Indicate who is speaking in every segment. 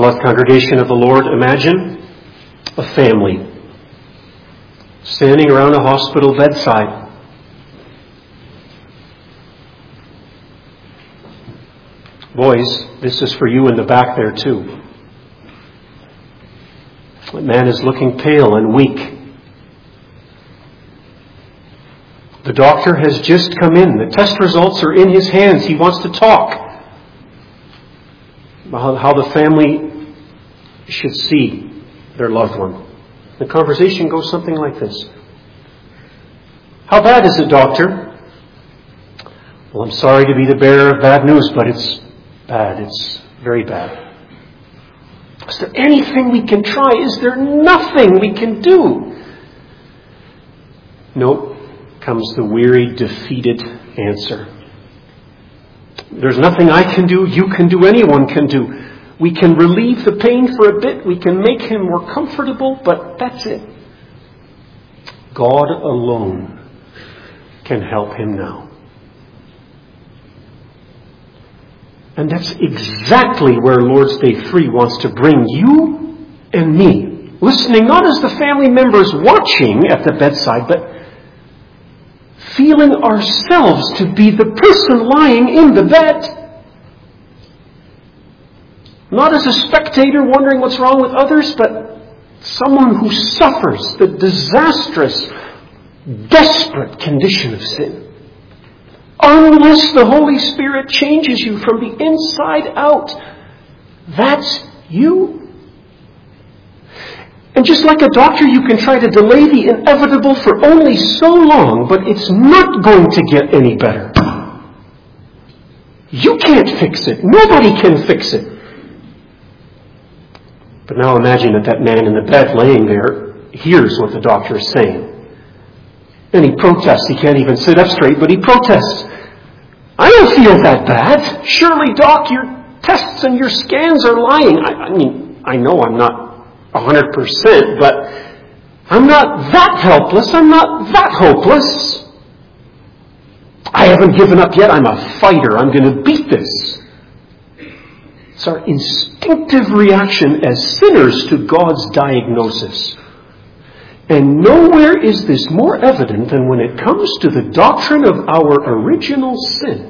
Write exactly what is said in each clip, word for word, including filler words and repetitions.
Speaker 1: Beloved congregation of the Lord, imagine a family standing around a hospital bedside. Boys, this is for you in the back there too. The man is looking pale and weak. The doctor has just come in. The test results are in his hands. He wants to talk. How the family should see their loved one. The conversation goes something like this. How bad is it, doctor? Well, I'm sorry to be the bearer of bad news, but it's bad. It's very bad. Is there anything we can try? Is there nothing we can do? No, comes the weary, defeated answer. There's nothing I can do, you can do, anyone can do. We can relieve the pain for a bit, we can make him more comfortable, but that's it. God alone can help him now. And that's exactly where Lord's Day three wants to bring you and me. Listening not as the family members watching at the bedside, but feeling ourselves to be the person lying in the bed. Not as a spectator wondering what's wrong with others, but someone who suffers the disastrous, desperate condition of sin. Unless the Holy Spirit changes you from the inside out, that's you. And just like a doctor, you can try to delay the inevitable for only so long, but it's not going to get any better. You can't fix it. Nobody can fix it. But now imagine that that man in the bed laying there hears what the doctor is saying. And he protests. He can't even sit up straight, but he protests. I don't feel that bad. Surely, doc, your tests and your scans are lying. I, I mean, I know I'm not one hundred percent, but I'm not that helpless. I'm not that hopeless. I haven't given up yet. I'm a fighter. I'm going to beat this. It's our instinctive reaction as sinners to God's diagnosis. And nowhere is this more evident than when it comes to the doctrine of our original sin.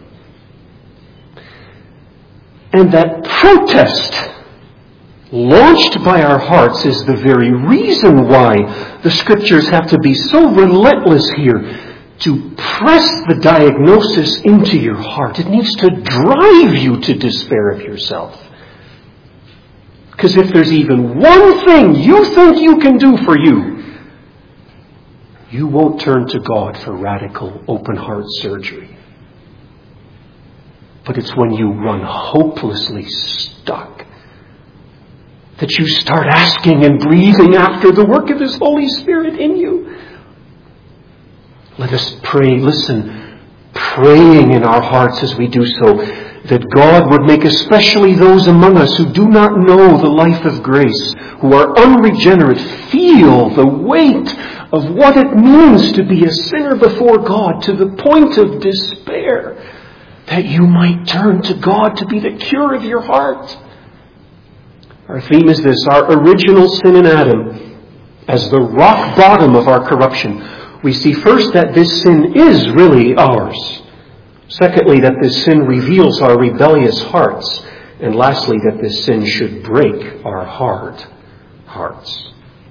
Speaker 1: And that protest launched by our hearts is the very reason why the Scriptures have to be so relentless here to press the diagnosis into your heart. It needs to drive you to despair of yourself. Because if there's even one thing you think you can do for you, you won't turn to God for radical open heart surgery. But it's when you run hopelessly stuck that you start asking and breathing after the work of His Holy Spirit in you. Let us pray, listen, praying in our hearts as we do so, that God would make especially those among us who do not know the life of grace, who are unregenerate, feel the weight of what it means to be a sinner before God to the point of despair, that you might turn to God to be the cure of your heart. Our theme is this: our original sin in Adam as the rock bottom of our corruption. We see first that this sin is really ours. Secondly, that this sin reveals our rebellious hearts. And lastly, that this sin should break our hard hearts.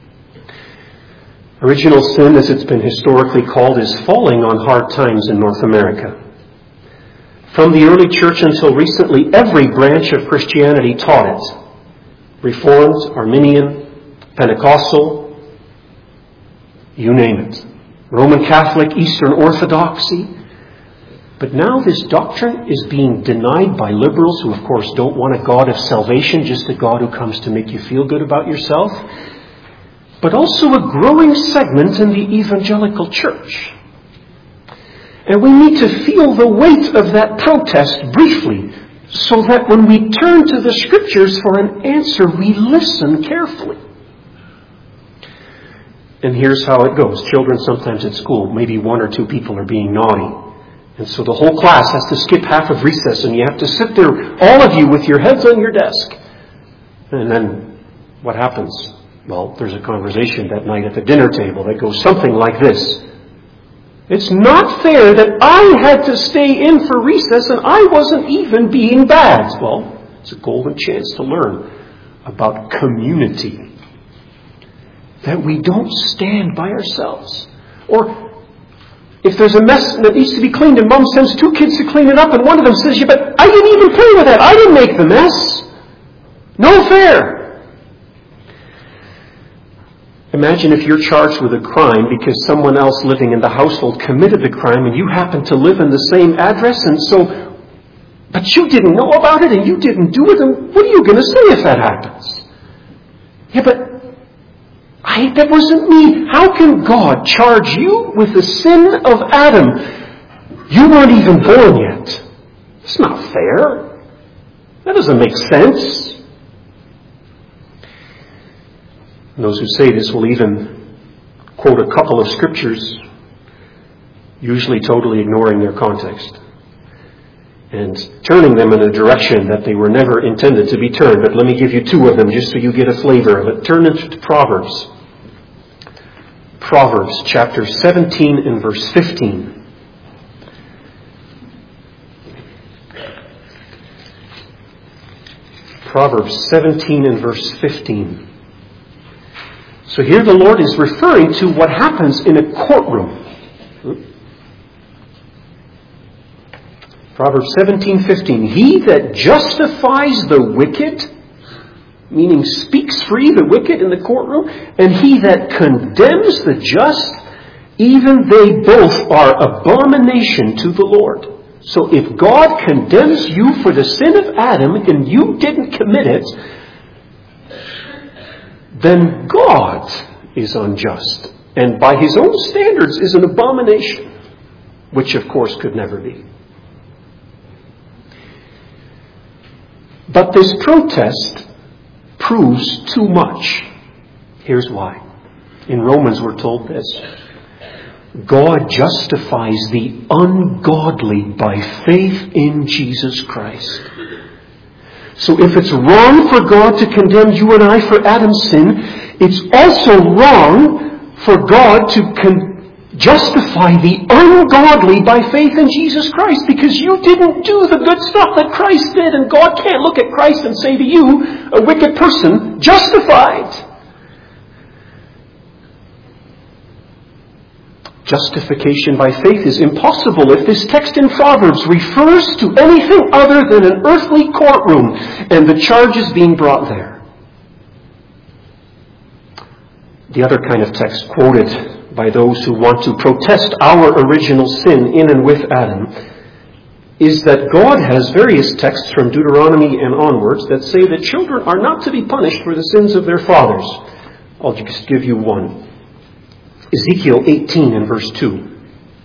Speaker 1: Original sin, as it's been historically called, is falling on hard times in North America. From the early church until recently, every branch of Christianity taught it. Reformed, Arminian, Pentecostal, you name it. Roman Catholic, Eastern Orthodoxy. But now this doctrine is being denied by liberals who, of course, don't want a God of salvation, just a God who comes to make you feel good about yourself. But also a growing segment in the evangelical church. And we need to feel the weight of that protest briefly, so that when we turn to the Scriptures for an answer, we listen carefully. And here's how it goes. Children sometimes at school, maybe one or two people are being naughty. And so the whole class has to skip half of recess, and you have to sit there, all of you, with your heads on your desk. And then what happens? Well, there's a conversation that night at the dinner table that goes something like this. It's not fair that I had to stay in for recess and I wasn't even being bad. Well, it's a golden chance to learn about community. That we don't stand by ourselves. Or if there's a mess that needs to be cleaned and Mom sends two kids to clean it up and one of them says, yeah, but I didn't even play with that. I didn't make the mess. No fair. Imagine if you're charged with a crime because someone else living in the household committed the crime and you happen to live in the same address, and so, but you didn't know about it and you didn't do it, and what are you going to say if that happens? Yeah, but I, that wasn't me. How can God charge you with the sin of Adam? You weren't even born yet. It's not fair. That doesn't make sense. And those who say this will even quote a couple of scriptures, usually totally ignoring their context, and turning them in a direction that they were never intended to be turned. But let me give you two of them just so you get a flavor of it. Turn to Proverbs. Proverbs chapter seventeen and verse fifteen. Proverbs seventeen and verse fifteen. So here the Lord is referring to what happens in a courtroom. Proverbs seventeen fifteen. He that justifies the wicked, meaning speaks free the wicked in the courtroom, and he that condemns the just, even they both are abomination to the Lord. So if God condemns you for the sin of Adam and you didn't commit it, then God is unjust, and by his own standards is an abomination, which of course could never be. But this protest proves too much. Here's why. In Romans we're told this. God justifies the ungodly by faith in Jesus Christ. So if it's wrong for God to condemn you and I for Adam's sin, it's also wrong for God to con- justify the ungodly by faith in Jesus Christ, because you didn't do the good stuff that Christ did, and God can't look at Christ and say to you, a wicked person, justified. Justification by faith is impossible if this text in Proverbs refers to anything other than an earthly courtroom and the charges being brought there. The other kind of text quoted by those who want to protest our original sin in and with Adam is that God has various texts from Deuteronomy and onwards that say that children are not to be punished for the sins of their fathers. I'll just give you one. Ezekiel eighteen and verse two.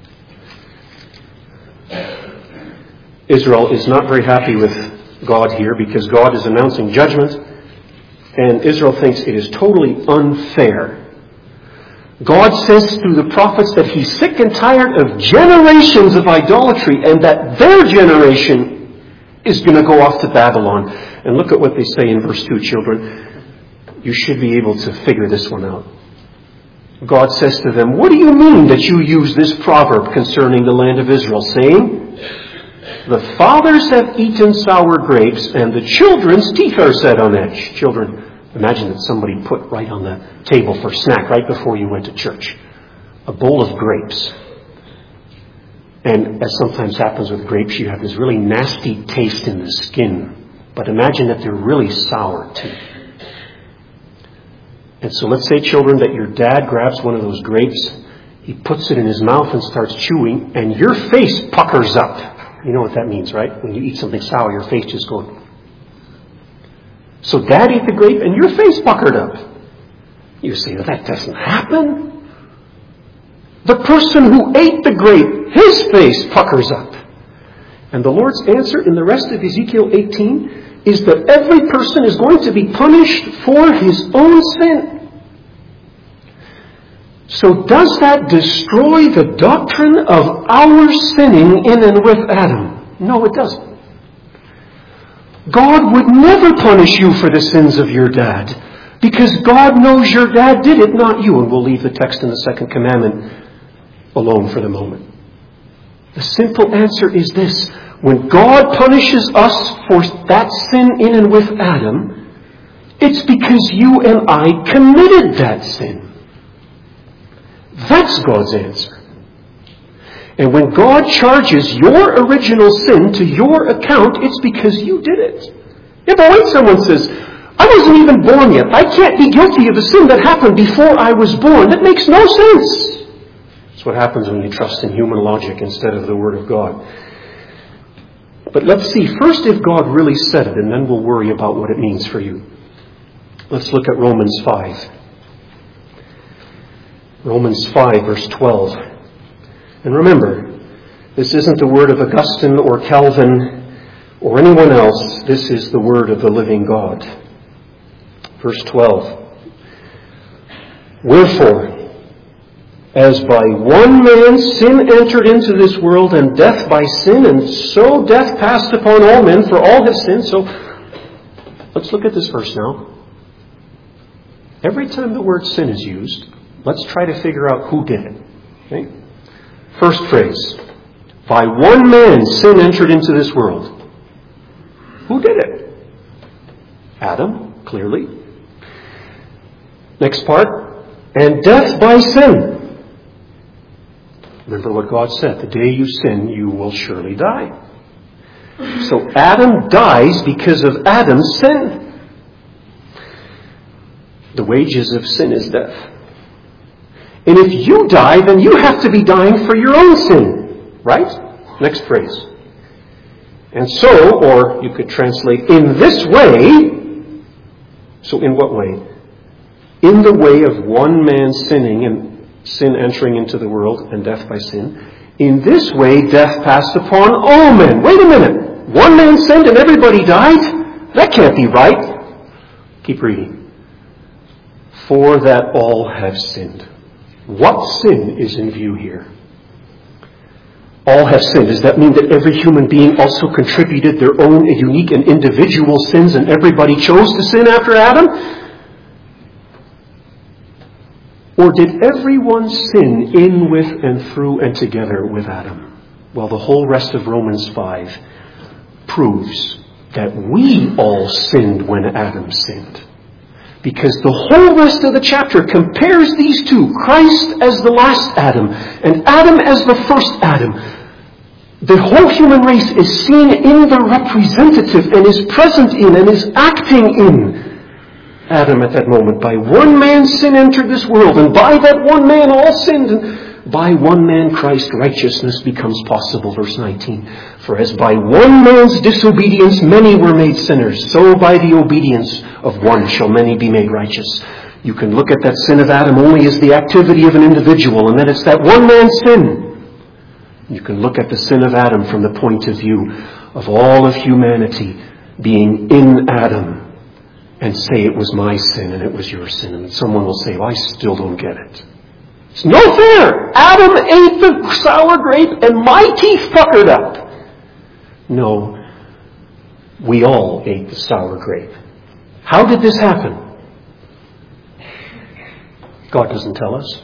Speaker 1: Israel is not very happy with God here because God is announcing judgment, and Israel thinks it is totally unfair. God says through the prophets that he's sick and tired of generations of idolatry and that their generation is going to go off to Babylon. And look at what they say in verse two, children. You should be able to figure this one out. God says to them, what do you mean that you use this proverb concerning the land of Israel, saying, the fathers have eaten sour grapes and the children's teeth are set on edge. Children, imagine that somebody put right on the table for snack right before you went to church a bowl of grapes. And as sometimes happens with grapes, you have this really nasty taste in the skin. But imagine that they're really sour too. And so let's say, children, that your dad grabs one of those grapes, he puts it in his mouth and starts chewing, and your face puckers up. You know what that means, right? When you eat something sour, your face just goes. So dad ate the grape and your face puckered up. You say, well, that doesn't happen. The person who ate the grape, his face puckers up. And the Lord's answer in the rest of Ezekiel eighteen is that every person is going to be punished for his own sin. So does that destroy the doctrine of our sinning in and with Adam? No, it doesn't. God would never punish you for the sins of your dad, because God knows your dad did it, not you. And we'll leave the text in the second commandment alone for the moment. The simple answer is this. When God punishes us for that sin in and with Adam, it's because you and I committed that sin. That's God's answer. And when God charges your original sin to your account, it's because you did it. Yeah, but wait, someone says, I wasn't even born yet. I can't be guilty of a sin that happened before I was born. That makes no sense. That's what happens when you trust in human logic instead of the Word of God. But let's see first if God really said it, and then we'll worry about what it means for you. Let's look at Romans five. Romans five, verse twelve. And remember, this isn't the word of Augustine or Calvin or anyone else. This is the word of the living God. Verse twelve. Wherefore, as by one man sin entered into this world, and death by sin, and so death passed upon all men, for all have sinned. So, let's look at this verse now. Every time the word sin is used, let's try to figure out who did it. Okay? First phrase. By one man sin entered into this world. Who did it? Adam, clearly. Next part. And death by sin. Remember what God said. The day you sin, you will surely die. So Adam dies because of Adam's sin. The wages of sin is death. And if you die, then you have to be dying for your own sin. Right? Next phrase. And so, or you could translate, in this way. So in what way? In the way of one man sinning and sin entering into the world and death by sin. In this way, death passed upon all men. Wait a minute. One man sinned and everybody died? That can't be right. Keep reading. For that all have sinned. What sin is in view here? All have sinned. Does that mean that every human being also contributed their own unique and individual sins and everybody chose to sin after Adam? Or did everyone sin in, with, and through, and together with Adam? Well, the whole rest of Romans five proves that we all sinned when Adam sinned. Because the whole rest of the chapter compares these two, Christ as the last Adam, and Adam as the first Adam. The whole human race is seen in the representative, and is present in, and is acting in Adam at that moment. By one man sin entered this world, and by that one man all sinned, and by one man Christ righteousness becomes possible. Verse nineteen. For as by one man's disobedience many were made sinners, so by the obedience of one shall many be made righteous. You can look at that sin of Adam only as the activity of an individual, and that it's that one man's sin. You can look at the sin of Adam from the point of view of all of humanity being in Adam, and say it was my sin and it was your sin. And someone will say, well, I still don't get it. It's no fair. Adam ate the sour grape and my teeth puckered up. No, we all ate the sour grape. How did this happen? God doesn't tell us.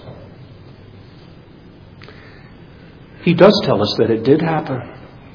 Speaker 1: He does tell us that it did happen.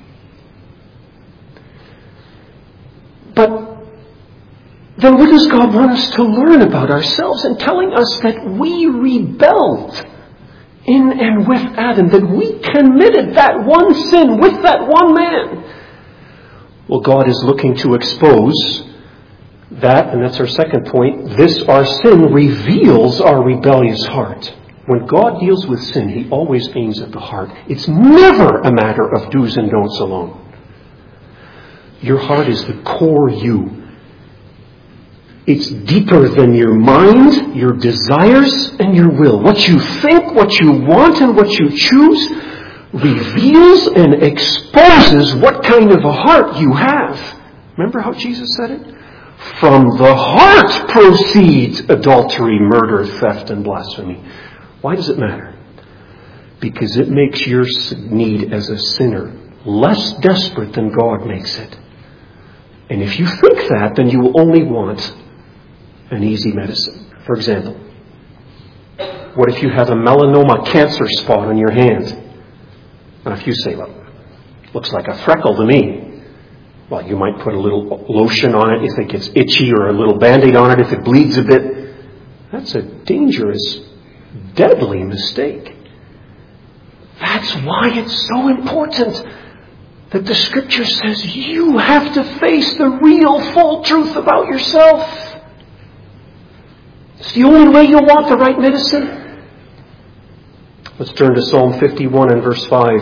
Speaker 1: But then what does God want us to learn about ourselves in telling us that we rebelled in and with Adam, that we committed that one sin with that one man? Well, God is looking to expose that, and that's our second point. This, our sin, reveals our rebellious heart. When God deals with sin, He always aims at the heart. It's never a matter of do's and don'ts alone. Your heart is the core you. It's deeper than your mind, your desires, and your will. What you think, what you want, and what you choose reveals and exposes what kind of a heart you have. Remember how Jesus said it? From the heart proceeds adultery, murder, theft, and blasphemy. Why does it matter? Because it makes your need as a sinner less desperate than God makes it. And if you think that, then you will only want an easy medicine. For example, what if you have a melanoma cancer spot on your hand? And if you say, well, looks like a freckle to me, well, you might put a little lotion on it if it gets itchy, or a little Band-Aid on it if it bleeds a bit. That's a dangerous, deadly mistake. That's why it's so important that the Scripture says you have to face the real, full truth about yourself. It's the only way you'll want the right medicine. Let's turn to Psalm fifty-one and verse five.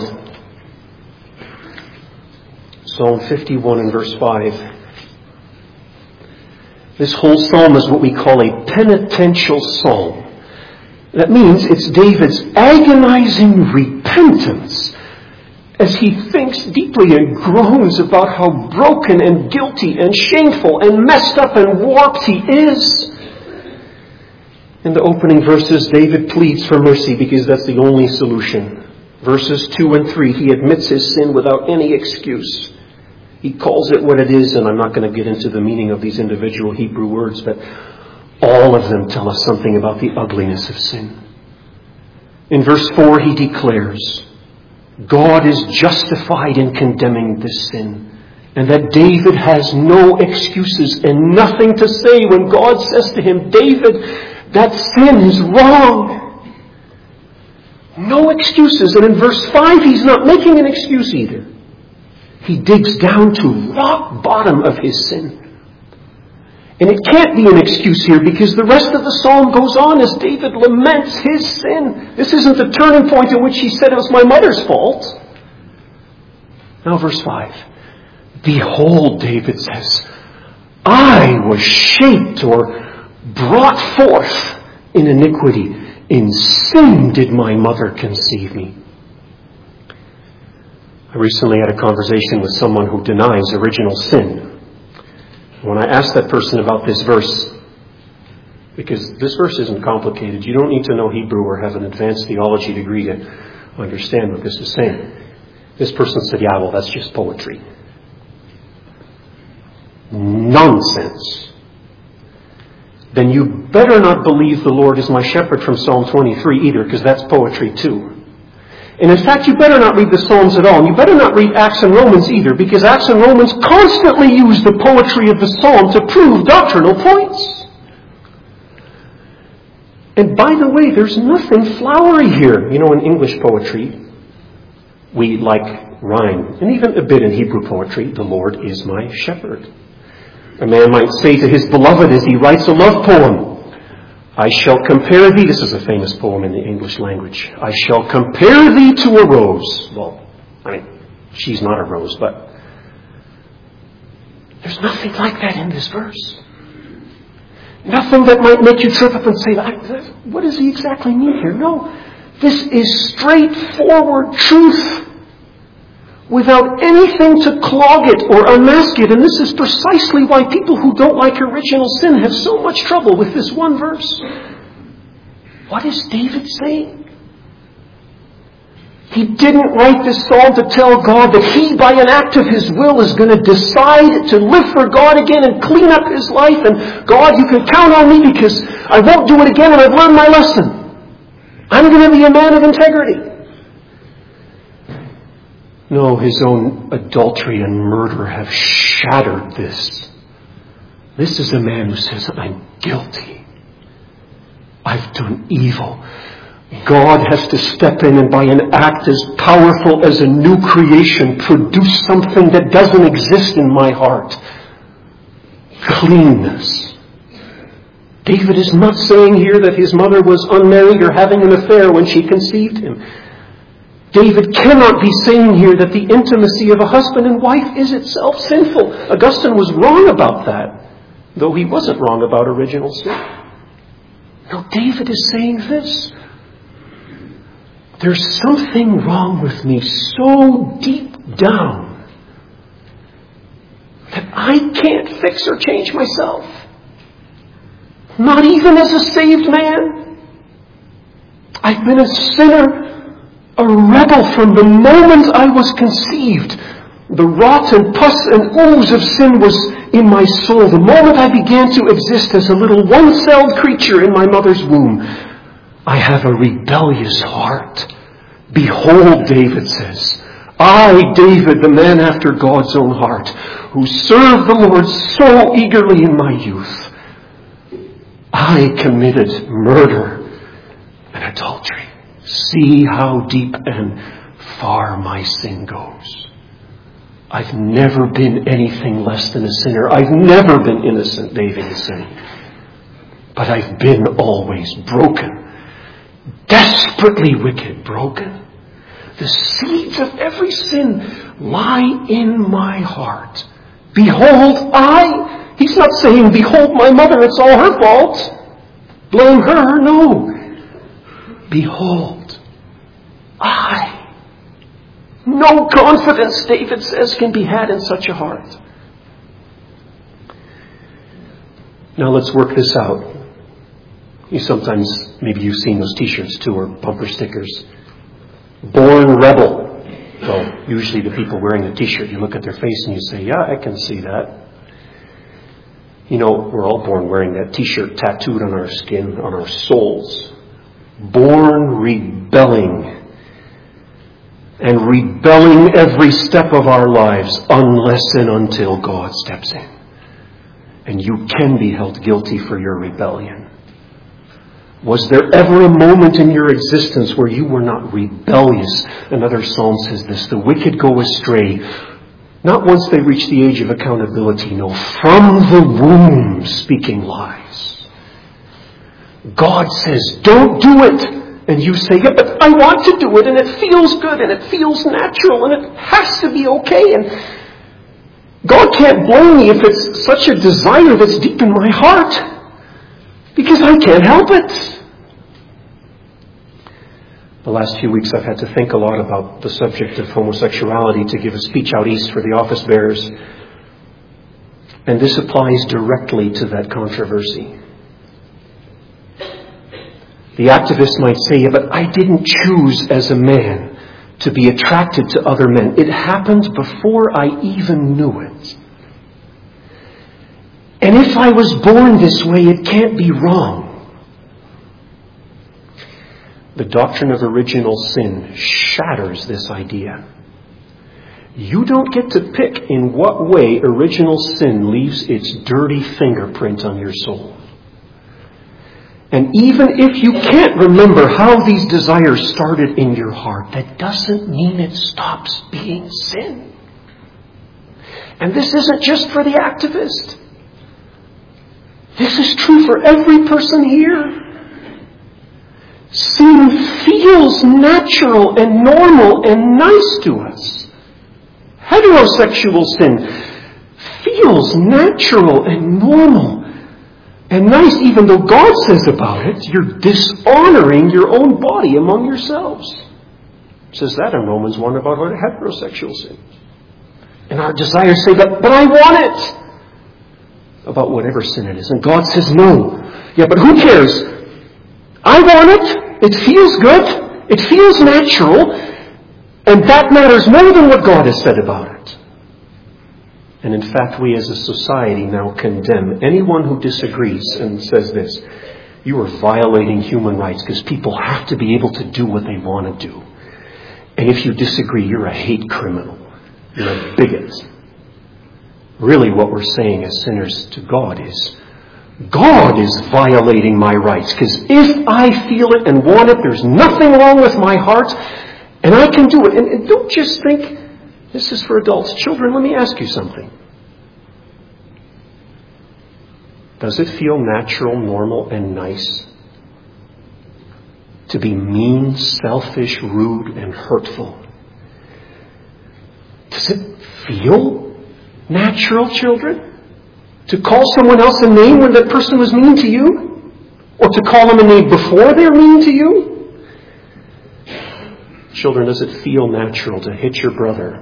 Speaker 1: Psalm fifty-one and verse five. This whole psalm is what we call a penitential psalm. That means it's David's agonizing repentance as he thinks deeply and groans about how broken and guilty and shameful and messed up and warped he is. In the opening verses, David pleads for mercy because that's the only solution. Verses two and three, he admits his sin without any excuse. He calls it what it is, and I'm not going to get into the meaning of these individual Hebrew words, but all of them tell us something about the ugliness of sin. In verse four, he declares God is justified in condemning this sin, and that David has no excuses and nothing to say when God says to him, David, that sin is wrong. No excuses. And in verse five, he's not making an excuse either. He digs down to rock bottom of his sin. And it can't be an excuse here because the rest of the psalm goes on as David laments his sin. This isn't the turning point in which he said it was my mother's fault. Now verse five. Behold, David says, I was shaped or brought forth in iniquity. In sin did my mother conceive me. I recently had a conversation with someone who denies original sin. When I asked that person about this verse, because this verse isn't complicated, you don't need to know Hebrew or have an advanced theology degree to understand what this is saying. This person said, yeah, well, that's just poetry. Nonsense. Then you better not believe the Lord is my shepherd from Psalm twenty-three either, because that's poetry too. And in fact, you better not read the Psalms at all. And you better not read Acts and Romans either, because Acts and Romans constantly use the poetry of the Psalm to prove doctrinal points. And by the way, there's nothing flowery here. You know, in English poetry, we like rhyme. And even a bit in Hebrew poetry, the Lord is my shepherd. A man might say to his beloved as he writes a love poem, I shall compare thee, this is a famous poem in the English language, I shall compare thee to a rose. Well, I mean, she's not a rose, but there's nothing like that in this verse. Nothing that might make you trip up and say, what does he exactly mean here? No, this is straightforward truth without anything to clog it or unmask it. And this is precisely why people who don't like original sin have so much trouble with this one verse. What is David saying? He didn't write this psalm to tell God that he, by an act of his will, is going to decide to live for God again and clean up his life. And God, you can count on me because I won't do it again and I've learned my lesson. I'm going to be a man of integrity. No, his own adultery and murder have shattered this. This is a man who says, I'm guilty. I've done evil. God has to step in and by an act as powerful as a new creation produce something that doesn't exist in my heart. Cleanness. David is not saying here that his mother was unmarried or having an affair when she conceived him. David cannot be saying here that the intimacy of a husband and wife is itself sinful. Augustine was wrong about that, though he wasn't wrong about original sin. No, David is saying this. There's something wrong with me so deep down that I can't fix or change myself. Not even as a saved man. I've been a sinner, a rebel from the moment I was conceived. The rot and pus and ooze of sin was in my soul, the moment I began to exist as a little one-celled creature in my mother's womb, I have a rebellious heart. Behold, David says, I, David, the man after God's own heart, who served the Lord so eagerly in my youth, I committed murder and adultery. See how deep and far my sin goes. I've never been anything less than a sinner. I've never been innocent, David is saying. But I've been always broken. Desperately wicked, broken. The seeds of every sin lie in my heart. Behold, I. He's not saying, behold my mother, it's all her fault. Blame her. No. Behold, I. No confidence, David says, can be had in such a heart. Now let's work this out. You sometimes, maybe you've seen those t-shirts too, or bumper stickers. Born rebel. Well, usually the people wearing the t-shirt, you look at their face and you say, yeah, I can see that. You know, we're all born wearing that t-shirt tattooed on our skin, on our souls. Born rebelling. And rebelling every step of our lives unless and until God steps in. And you can be held guilty for your rebellion. Was there ever a moment in your existence where you were not rebellious? Another psalm says this, the wicked go astray, not once they reach the age of accountability, no, from the womb speaking lies. God says, don't do it. And you say, yeah, but I want to do it, and it feels good, and it feels natural, and it has to be okay. And God can't blame me if it's such a desire that's deep in my heart. Because I can't help it. The last few weeks I've had to think a lot about the subject of homosexuality to give a speech out east for the office bearers. And this applies directly to that controversy. The activist might say, yeah, but I didn't choose as a man to be attracted to other men. It happened before I even knew it. And if I was born this way, it can't be wrong. The doctrine of original sin shatters this idea. You don't get to pick in what way original sin leaves its dirty fingerprint on your soul. And even if you can't remember how these desires started in your heart, that doesn't mean it stops being sin. And this isn't just for the activist. This is true for every person here. Sin feels natural and normal and nice to us. Heterosexual sin feels natural and normal and nice, even though God says about it, you're dishonoring your own body among yourselves. It says that in Romans one about heterosexual sin. And our desires say, but, but I want it. About whatever sin it is. And God says, no. Yeah, but who cares? I want it. It feels good. It feels natural. And that matters more than what God has said about it. And in fact, we as a society now condemn anyone who disagrees and says this. You are violating human rights because people have to be able to do what they want to do. And if you disagree, you're a hate criminal. You're a bigot. Really what we're saying as sinners to God is, God is violating my rights. Because if I feel it and want it, there's nothing wrong with my heart, and I can do it. And, and don't just think, this is for adults. Children, let me ask you something. Does it feel natural, normal, and nice to be mean, selfish, rude, and hurtful? Does it feel natural, children, to call someone else a name when that person was mean to you? Or to call them a name before they're mean to you? Children, does it feel natural to hit your brother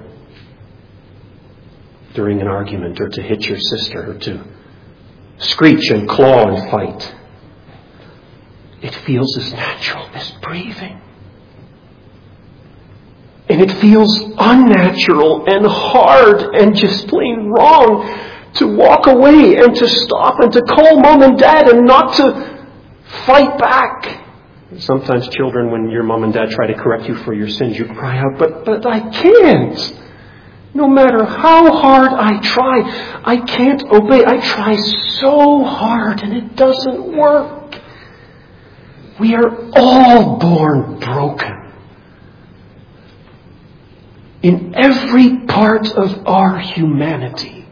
Speaker 1: during an argument, or to hit your sister, or to screech and claw and fight? It feels as natural as breathing. And it feels unnatural and hard and just plain wrong to walk away and to stop and to call mom and dad and not to fight back. Sometimes children, when your mom and dad try to correct you for your sins, you cry out, but, but I can't. No matter how hard I try, I can't obey. I try so hard and it doesn't work. We are all born broken. In every part of our humanity,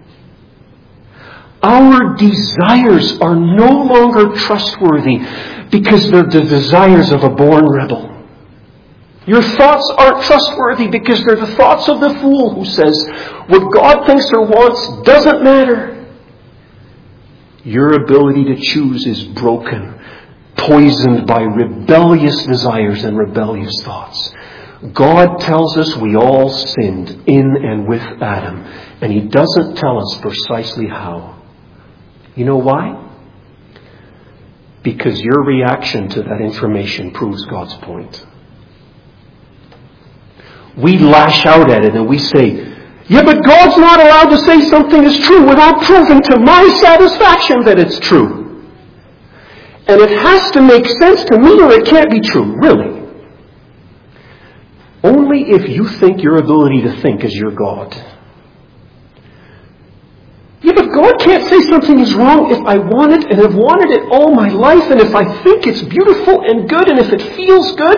Speaker 1: our desires are no longer trustworthy because they're the desires of a born rebel. Your thoughts aren't trustworthy because they're the thoughts of the fool who says, what God thinks or wants doesn't matter. Your ability to choose is broken, poisoned by rebellious desires and rebellious thoughts. God tells us we all sinned in and with Adam, and He doesn't tell us precisely how. You know why? Because your reaction to that information proves God's point. We lash out at it and we say, yeah, but God's not allowed to say something is true without proving to my satisfaction that it's true. And it has to make sense to me or it can't be true, really. Only if you think your ability to think is your God. Yeah, but God can't say something is wrong if I want it and have wanted it all my life, and if I think it's beautiful and good, and if it feels good.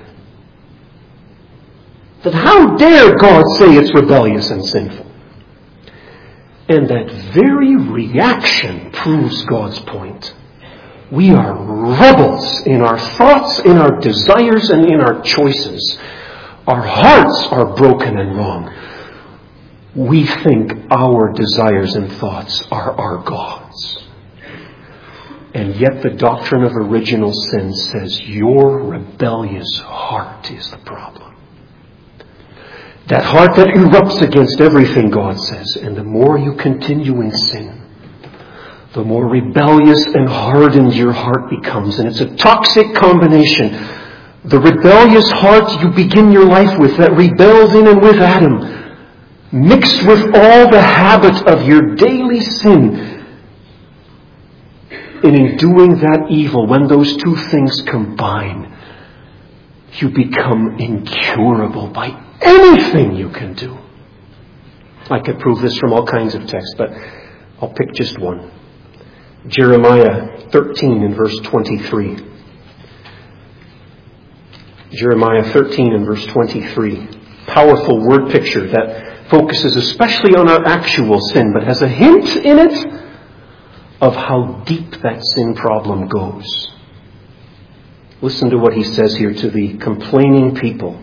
Speaker 1: Then how dare God say it's rebellious and sinful? And that very reaction proves God's point. We are rebels in our thoughts, in our desires, and in our choices. Our hearts are broken and wrong. We think our desires and thoughts are our gods. And yet the doctrine of original sin says your rebellious heart is the problem. That heart that erupts against everything God says. And the more you continue in sin, the more rebellious and hardened your heart becomes. And it's a toxic combination. The rebellious heart you begin your life with, that rebelled in and with Adam, mixed with all the habit of your daily sin. And in doing that evil, when those two things combine, you become incurable by anything you can do. I could prove this from all kinds of texts, but I'll pick just one. Jeremiah thirteen and verse twenty-three. Jeremiah thirteen and verse twenty-three. Powerful word picture that focuses especially on our actual sin, but has a hint in it of how deep that sin problem goes. Listen to what he says here to the complaining people.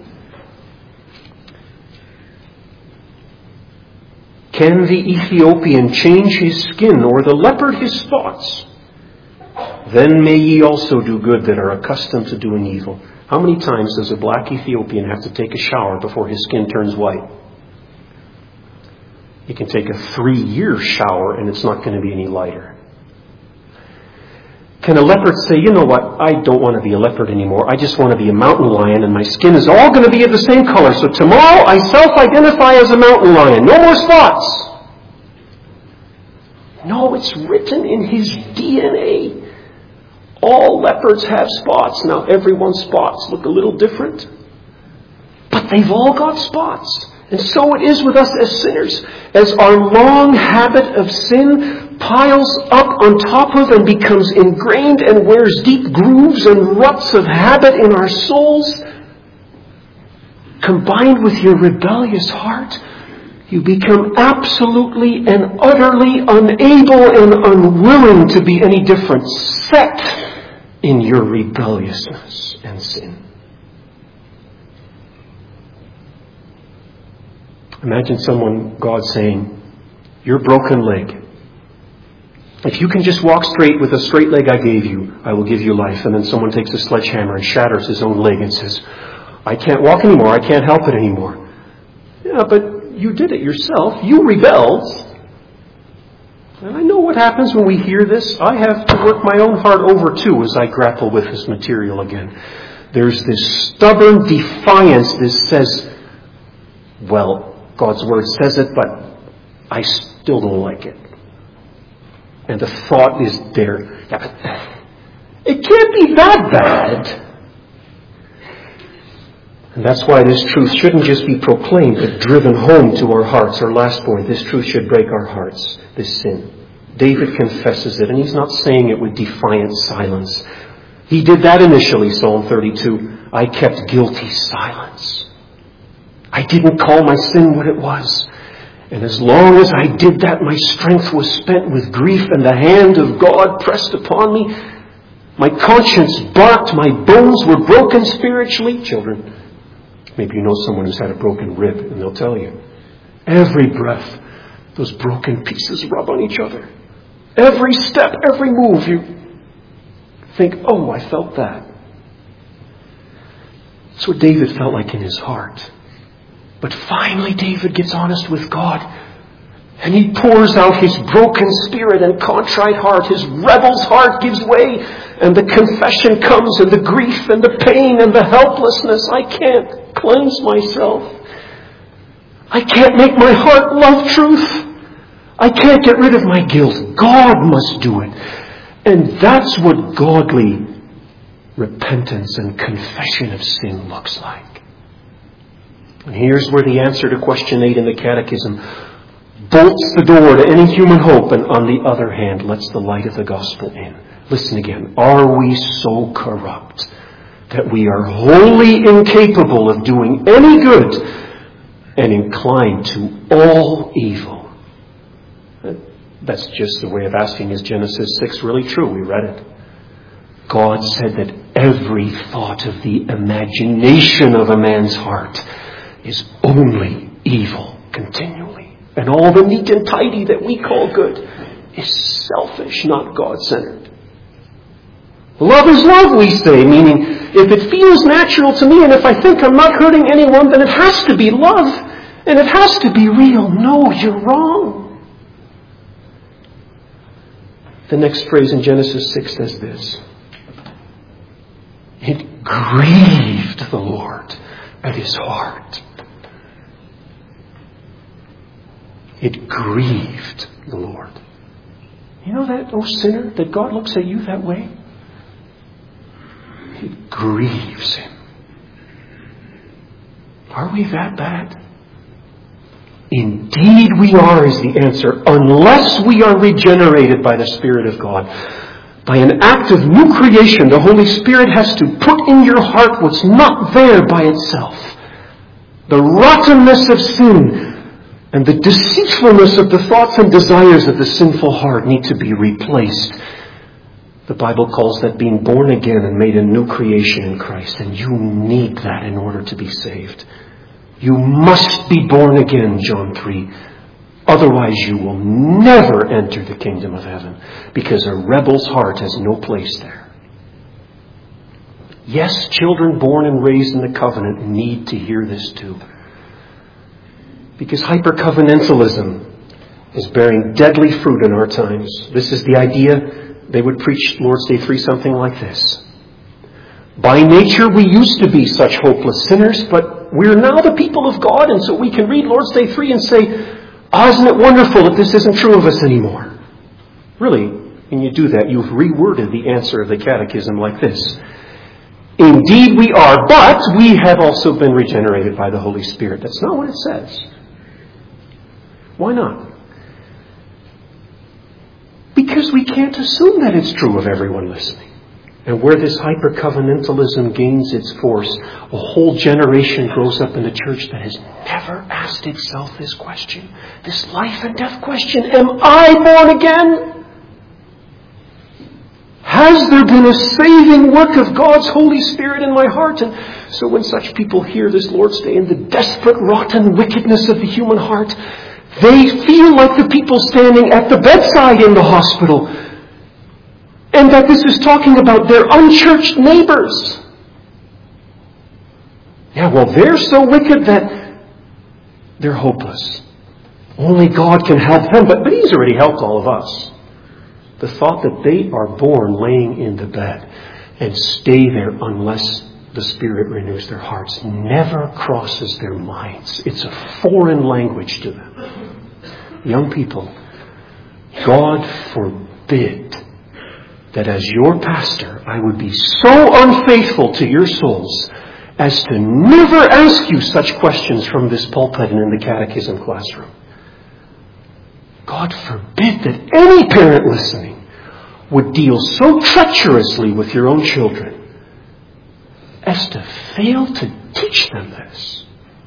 Speaker 1: Can the Ethiopian change his skin, or the leopard his spots? Then may ye also do good that are accustomed to doing evil. How many times does a black Ethiopian have to take a shower before his skin turns white? He can take a three-year shower and it's not going to be any lighter. Can a leopard say, you know what, I don't want to be a leopard anymore. I just want to be a mountain lion and my skin is all going to be of the same color. So tomorrow I self-identify as a mountain lion. No more spots. No, it's written in his D N A. All leopards have spots. Now everyone's spots look a little different, but they've all got spots. And so it is with us as sinners. As our long habit of sin piles up on top of and becomes ingrained and wears deep grooves and ruts of habit in our souls, combined with your rebellious heart, you become absolutely and utterly unable and unwilling to be any different, set in your rebelliousness and sin. Imagine someone, God saying, your broken leg, if you can just walk straight with a straight leg I gave you, I will give you life. And then someone takes a sledgehammer and shatters his own leg and says, I can't walk anymore, I can't help it anymore. Yeah, but you did it yourself. You rebelled. And I know what happens when we hear this. I have to work my own heart over too as I grapple with this material again. There's this stubborn defiance that says, well, God's Word says it, but I still don't like it. And the thought is there. Yeah, but it can't be that bad. And that's why this truth shouldn't just be proclaimed, but driven home to our hearts. Our last point, this truth should break our hearts, this sin. David confesses it, and he's not saying it with defiant silence. He did that initially, Psalm thirty-two. I kept guilty silence. I didn't call my sin what it was. And as long as I did that, my strength was spent with grief, and the hand of God pressed upon me. My conscience barked, my bones were broken spiritually. Children, maybe you know someone who's had a broken rib, and they'll tell you. Every breath, those broken pieces rub on each other. Every step, every move, you think, oh, I felt that. That's what David felt like in his heart. But finally David gets honest with God. And he pours out his broken spirit and contrite heart. His rebel's heart gives way. And the confession comes, and the grief and the pain and the helplessness. I can't cleanse myself. I can't make my heart love truth. I can't get rid of my guilt. God must do it. And that's what godly repentance and confession of sin looks like. And here's where the answer to question eight in the Catechism bolts the door to any human hope, and on the other hand lets the light of the gospel in. Listen again. Are we so corrupt that we are wholly incapable of doing any good and inclined to all evil? That's just the way of asking, is Genesis six really true? We read it. God said that every thought of the imagination of a man's heart is only evil continually. And all the neat and tidy that we call good is selfish, not God-centered. Love is love, we say, meaning if it feels natural to me and if I think I'm not hurting anyone, then it has to be love and it has to be real. No, you're wrong. The next phrase in Genesis six says this. It grieved the Lord at his heart. It grieved the Lord. You know that, oh sinner, that God looks at you that way? It grieves him. Are we that bad? Indeed we are, is the answer, unless we are regenerated by the Spirit of God. By an act of new creation, the Holy Spirit has to put in your heart what's not there by itself. The rottenness of sin and the deceitfulness of the thoughts and desires of the sinful heart need to be replaced. The Bible calls that being born again and made a new creation in Christ. And you need that in order to be saved. You must be born again, John three. Otherwise you will never enter the kingdom of heaven, because a rebel's heart has no place there. Yes, children born and raised in the covenant need to hear this too. Because hyper-covenantalism is bearing deadly fruit in our times. This is the idea. They would preach Lord's Day three something like this. By nature we used to be such hopeless sinners, but we're now the people of God, and so we can read Lord's Day three and say, oh, isn't it wonderful that this isn't true of us anymore? Really, when you do that, you've reworded the answer of the Catechism like this. Indeed we are, but we have also been regenerated by the Holy Spirit. That's not what it says. Why not? Because we can't assume that it's true of everyone listening. And where this hyper-covenantalism gains its force, a whole generation grows up in the church that has never asked itself this question. This life and death question. Am I born again? Has there been a saving work of God's Holy Spirit in my heart? And so when such people hear this Lord's Day and the desperate, rotten wickedness of the human heart, they feel like the people standing at the bedside in the hospital. And that this is talking about their unchurched neighbors. Yeah, well, they're so wicked that they're hopeless. Only God can help them, but, but He's already helped all of us. The thought that they are born laying in the bed and stay there unless the Spirit renews their hearts never crosses their minds. It's a foreign language to them. Young people, God forbid forbid that as your pastor, I would be so unfaithful to your souls as to never ask you such questions from this pulpit and in the catechism classroom. God forbid that any parent listening would deal so treacherously with your own children as to fail to teach them this.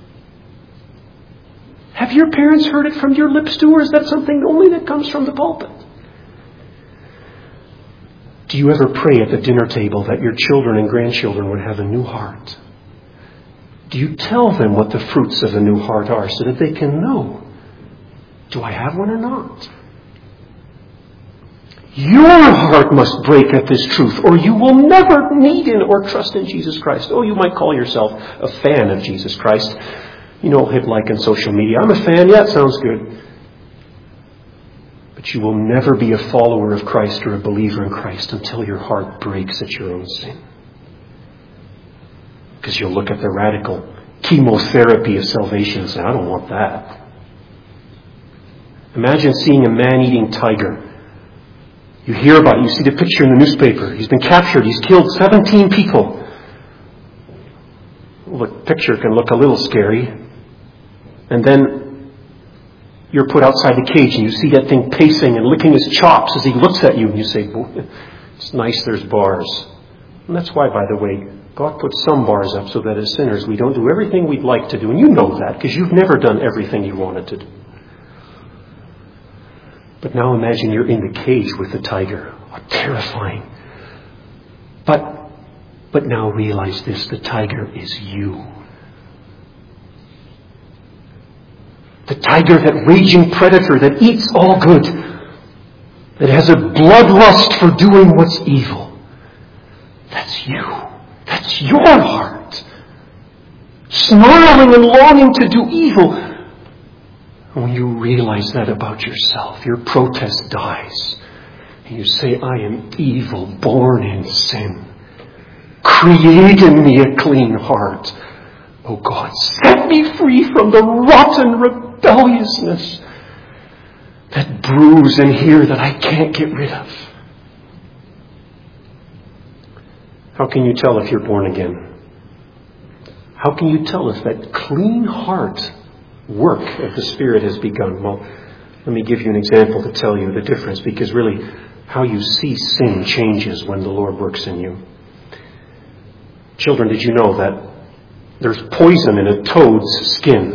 Speaker 1: Have your parents heard it from your lips too, or is that something only that comes from the pulpit? Do you ever pray at the dinner table that your children and grandchildren would have a new heart? Do you tell them what the fruits of a new heart are so that they can know, do I have one or not? Your heart must break at this truth, or you will never need in or trust in Jesus Christ. Oh, you might call yourself a fan of Jesus Christ. You know, hit like on social media. I'm a fan. Yeah, it sounds good. But you will never be a follower of Christ or a believer in Christ until your heart breaks at your own sin. Because you'll look at the radical chemotherapy of salvation and say, I don't want that. Imagine seeing a man-eating tiger. You hear about it. You see the picture in the newspaper. He's been captured. He's killed seventeen people. Well, the picture can look a little scary. And then you're put outside the cage and you see that thing pacing and licking his chops as he looks at you. And you say, boy, it's nice there's bars. And that's why, by the way, God put some bars up so that as sinners we don't do everything we'd like to do. And you know that because you've never done everything you wanted to do. But now imagine you're in the cage with the tiger. Oh, terrifying. But, but now realize this, the tiger is you. The tiger, that raging predator that eats all good, that has a bloodlust for doing what's evil. That's you. That's your heart. Snarling and longing to do evil. And when you realize that about yourself, your protest dies. And you say, I am evil, born in sin. Create in me a clean heart. Oh God, set me free from the rotten rebelliousness that brews in here that I can't get rid of. How can you tell if you're born again? How can you tell if that clean heart work of the Spirit has begun? Well, let me give you an example to tell you the difference, because really how you see sin changes when the Lord works in you. Children, did you know that there's poison in a toad's skin?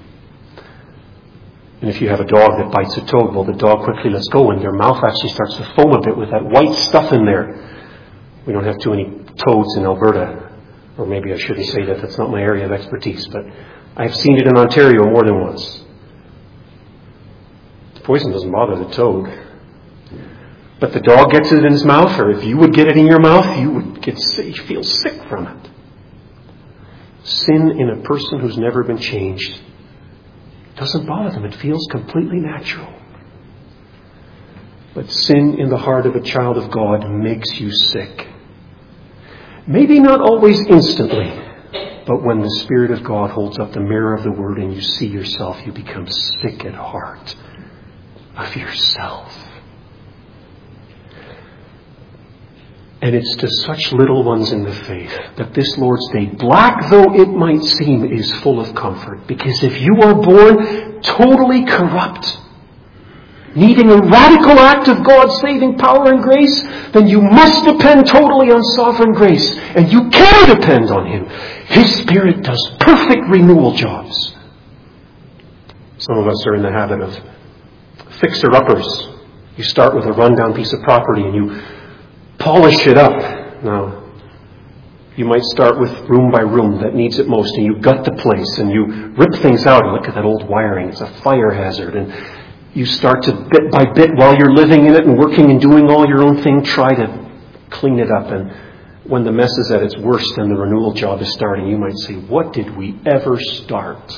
Speaker 1: And if you have a dog that bites a toad, well, the dog quickly lets go and their mouth actually starts to foam a bit with that white stuff in there. We don't have too many toads in Alberta. Or maybe I shouldn't say that, that's not my area of expertise, but I've seen it in Ontario more than once. The poison doesn't bother the toad. But the dog gets it in his mouth, or if you would get it in your mouth, you would get sick, you feel sick from it. Sin in a person who's never been changed doesn't bother them. It feels completely natural. But sin in the heart of a child of God makes you sick. Maybe not always instantly, but when the Spirit of God holds up the mirror of the Word and you see yourself, you become sick at heart of yourself. And it's to such little ones in the faith that this Lord's Day, black though it might seem, is full of comfort. Because if you are born totally corrupt, needing a radical act of God's saving power and grace, then you must depend totally on sovereign grace. And you can depend on Him. His Spirit does perfect renewal jobs. Some of us are in the habit of fixer-uppers. You start with a rundown piece of property and you polish it up. Now, you might start with room by room that needs it most, and you gut the place and you rip things out and look at that old wiring. It's a fire hazard. And you start to, bit by bit, while you're living in it and working and doing all your own thing, try to clean it up. And when the mess is at its worst and the renewal job is starting, you might say, what did we ever start?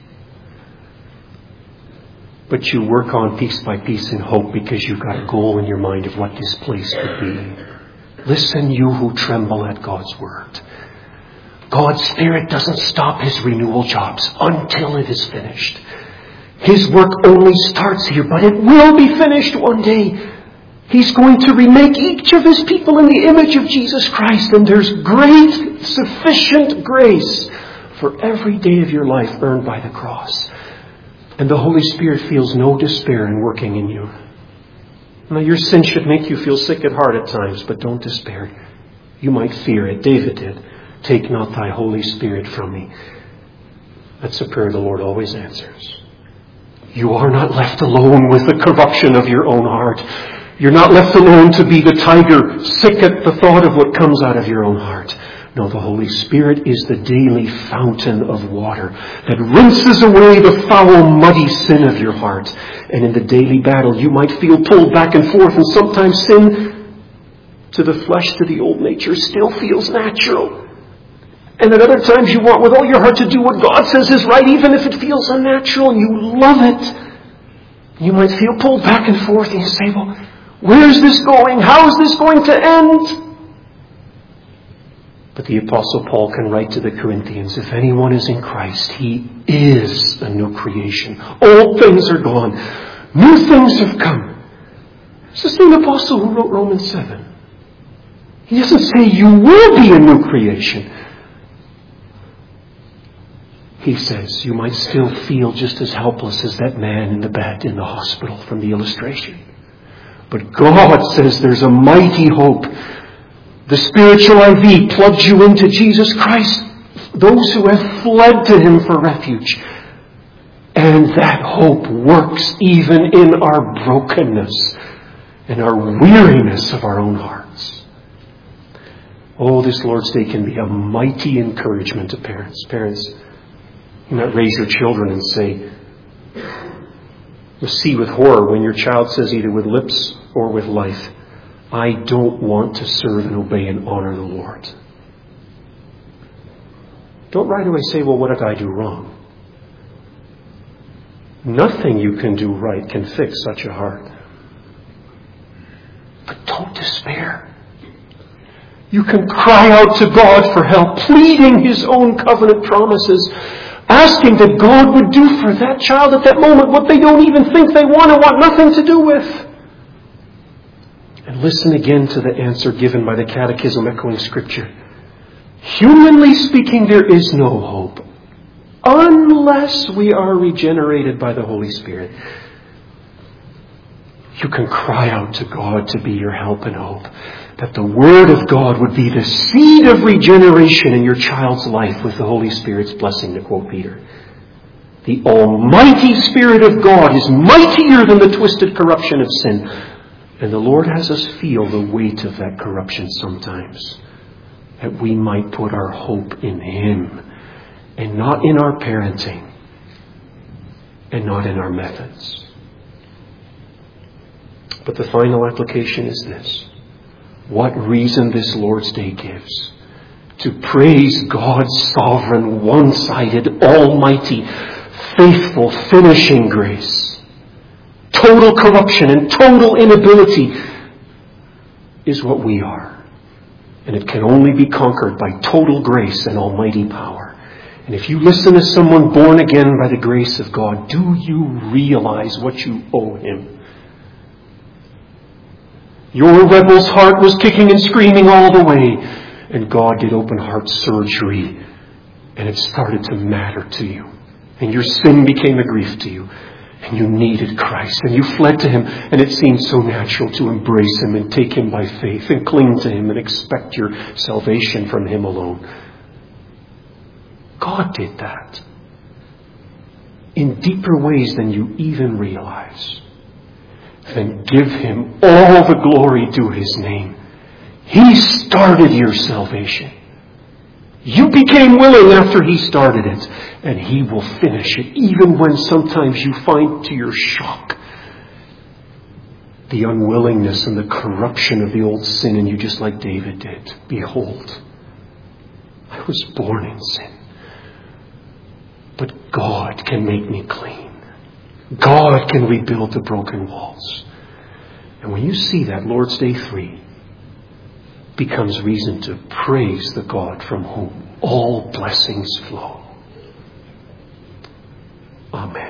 Speaker 1: But you work on piece by piece in hope because you've got a goal in your mind of what this place could be. Listen, you who tremble at God's word. God's Spirit doesn't stop His renewal jobs until it is finished. His work only starts here, but it will be finished one day. He's going to remake each of His people in the image of Jesus Christ. And there's great, sufficient grace for every day of your life earned by the cross. And the Holy Spirit feels no despair in working in you. Now, your sin should make you feel sick at heart at times, but don't despair. You might fear it. David did. Take not thy Holy Spirit from me. That's a prayer the Lord always answers. You are not left alone with the corruption of your own heart. You're not left alone to be the tiger, sick at the thought of what comes out of your own heart. No, the Holy Spirit is the daily fountain of water that rinses away the foul, muddy sin of your heart. And in the daily battle, you might feel pulled back and forth, and sometimes sin to the flesh, to the old nature, still feels natural. And at other times you want with all your heart to do what God says is right, even if it feels unnatural, and you love it. You might feel pulled back and forth, and you say, well, where's this going? How is this going to end? But the Apostle Paul can write to the Corinthians, if anyone is in Christ, he is a new creation. Old things are gone. New things have come. It's the same apostle who wrote Romans seven. He doesn't say you will be a new creation. He says you might still feel just as helpless as that man in the bed in the hospital from the illustration. But God says there's a mighty hope. The spiritual I V plugs you into Jesus Christ, those who have fled to Him for refuge. And that hope works even in our brokenness and our weariness of our own hearts. Oh, this Lord's Day can be a mighty encouragement to parents. Parents, you might raise your children and say, you'll see with horror when your child says either with lips or with life, I don't want to serve and obey and honor the Lord. Don't right away say, well, what did I do wrong? Nothing you can do right can fix such a heart. But don't despair. You can cry out to God for help, pleading His own covenant promises, asking that God would do for that child at that moment what they don't even think they want and want nothing to do with. And listen again to the answer given by the Catechism echoing Scripture. Humanly speaking, there is no hope unless we are regenerated by the Holy Spirit. You can cry out to God to be your help and hope, that the Word of God would be the seed of regeneration in your child's life with the Holy Spirit's blessing, to quote Peter. The Almighty Spirit of God is mightier than the twisted corruption of sin. And the Lord has us feel the weight of that corruption sometimes, that we might put our hope in Him and not in our parenting and not in our methods. But the final application is this. What reason this Lord's Day gives to praise God's sovereign, one-sided, almighty, faithful, finishing grace. Total corruption and total inability is what we are. And it can only be conquered by total grace and almighty power. And if you listen to someone born again by the grace of God, do you realize what you owe Him? Your rebel's heart was kicking and screaming all the way. And God did open heart surgery. And it started to matter to you. And your sin became a grief to you. And you needed Christ. And you fled to Him. And it seemed so natural to embrace Him and take Him by faith. And cling to Him and expect your salvation from Him alone. God did that. In deeper ways than you even realize. Then give Him all the glory due His name. He started your salvation. You became willing after He started it. And He will finish it. Even when sometimes you find to your shock the unwillingness and the corruption of the old sin in you, just like David did. Behold, I was born in sin. But God can make me clean. God can rebuild the broken walls. And when you see that, Lord's Day three becomes reason to praise the God from whom all blessings flow. Amen.